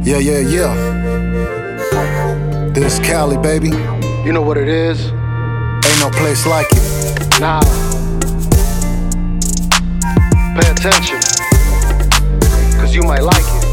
Yeah, yeah, yeah. This Cali, baby. You know what it is? Ain't no place like it. Nah. Pay attention, cause you might like it.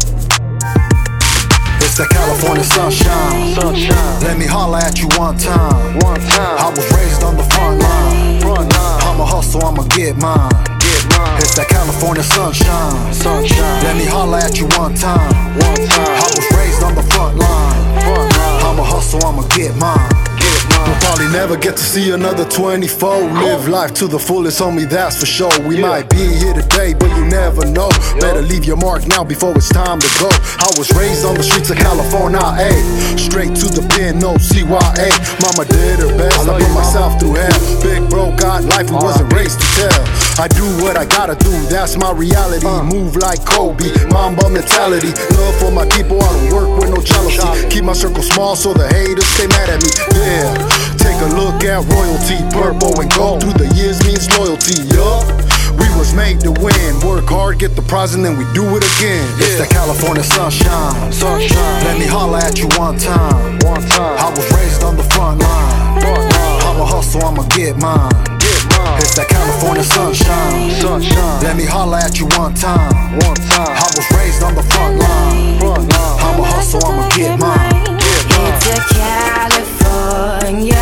It's that California sunshine. Sunshine. Let me holla at you one time. One time. I was raised on the front line. Front line. I'ma hustle, I'ma get mine. Get mine. It's that California sunshine. Sunshine. Let me holla at you one time. One time. I was raised on the front line. Front line. I'ma hustle, I'ma get mine. Get mine. We'll probably never get to see another 24. Live life to the fullest, homie, that's for sure. We might be here today, but you never know. Better leave your mark now before it's time to go. I was raised on the streets of California, ayy. Straight to the pen, no CYA. Mama did her best, I put myself through hell. Big bro got life, we wasn't raised to tell. I do what I gotta do, that's my reality. Move like Kobe, Mamba mentality. Love for my people, I don't work with no jealousy. Keep my circle small so the haters stay mad at me. Yeah, take a look at royalty. Purple and gold through the years means loyalty, yup. We was made to win. Work hard, get the prize, and then we do it again. It's that California sunshine. Sunshine. Let me holla at you one time. One time. I was raised on the front line. Front line. I'ma hustle, I'ma get mine. Get mine. It's that California sunshine. Sunshine. Let me holla at you one time. One time. I was raised on the front line. Front line. I'ma hustle, I'ma get mine. It's a California,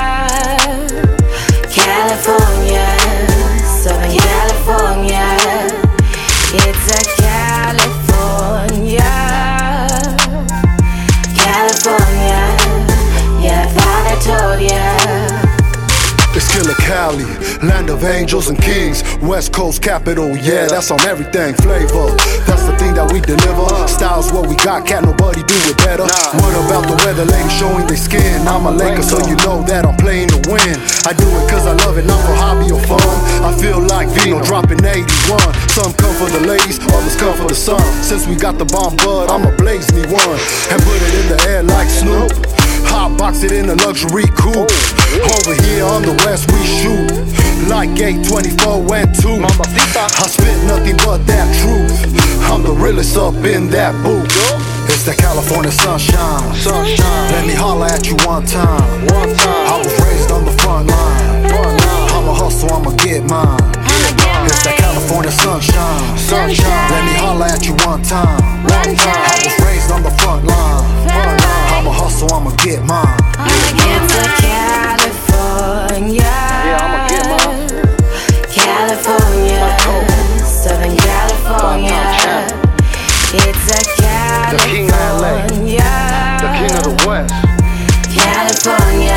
California, Southern California. It's a California, California. Yeah, I thought I told ya. It's Killer Cali, land of angels and kings. West Coast capital, yeah, that's on everything. Flavor, that's the thing that we deliver. Style's what we got, can't nobody do it better. What about the weather, ladies showing their skin? I'm a Laker, so you know that I'm playing to win. I do it cause I love it, not for hobby or fun. I feel like Vino dropping 81. Some come for the ladies, others come for the sun. Since we got the bomb bud, I'ma blaze me one and put it in the air like Snoop. Hot box it in a luxury coupe. Over here on the west we shoot like 824 and 2. I spit nothing but that truth. I'm the realest up in that booth. It's the California sunshine. Sunshine. Let me holla at you one time. One time. I was raised on the front line. Front line. I'ma hustle, I'ma get mine. It's that California sunshine. Sunshine. Let me holla at you one time. One time. I was raised on the front line. Front line. I'ma hustle, I'ma get mine. It's a California, Yeah, I'ma get mine. California, Southern California. It's a The king of LA. California, The king of the West. California.